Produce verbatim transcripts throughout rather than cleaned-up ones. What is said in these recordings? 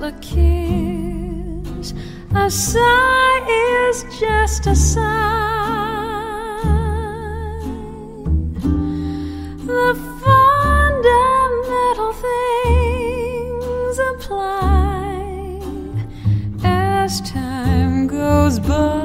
a kiss. A sigh is just a sigh. The fundamental things apply as time goes by.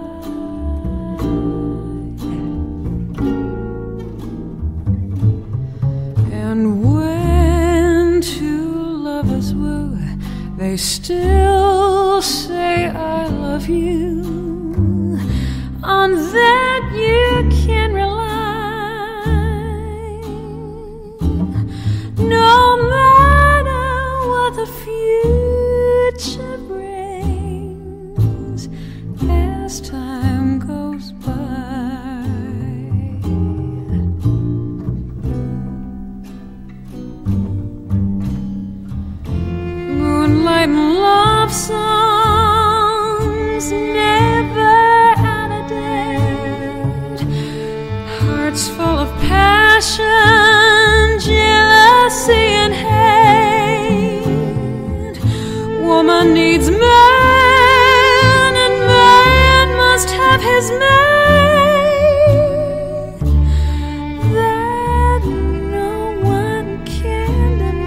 And when two lovers woo, they still say I love you. On that you can rely. No matter what the future brings as time goes by. Moonlight and love songs never out of date. Hearts full of passion, jealousy and hate. Woman needs man, and man must have his mate. That no one can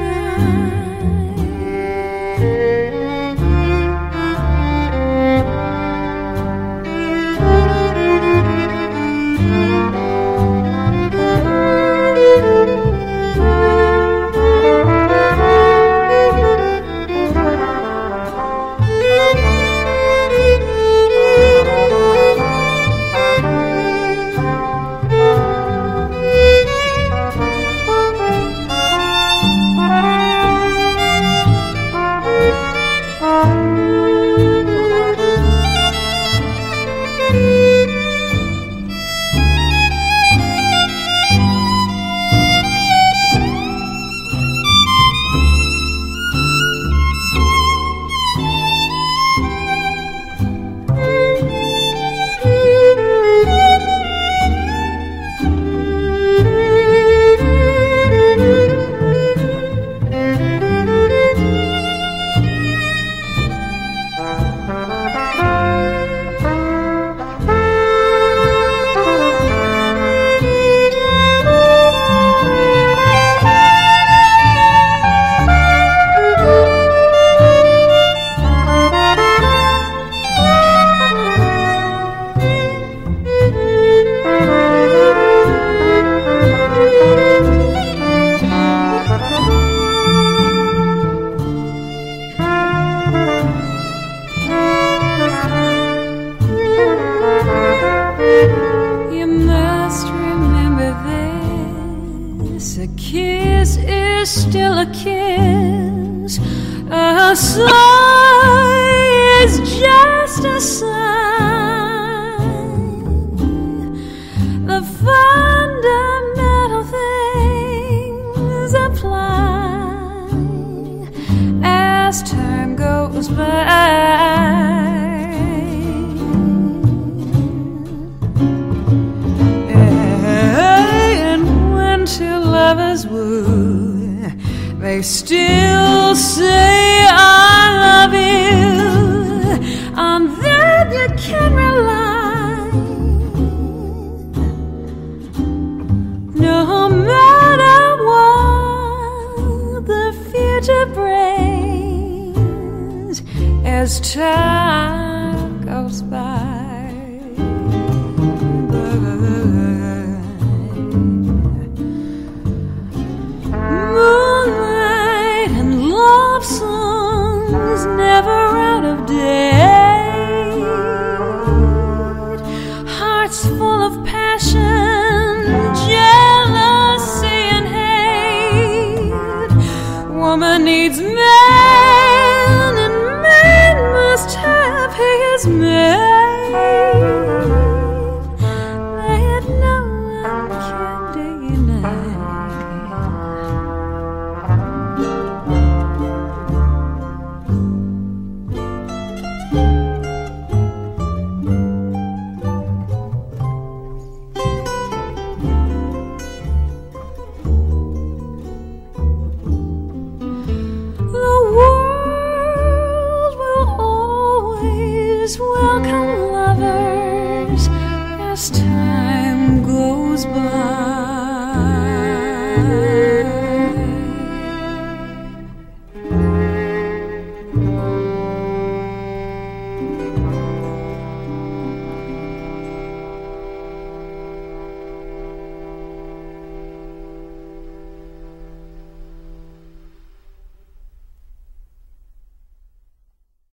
a kiss is still a kiss. A sigh is just a sigh. The fundamental things apply as time goes by. Till lovers woo, they still say I love you. On that you can rely. No matter what the future brings as time goes by.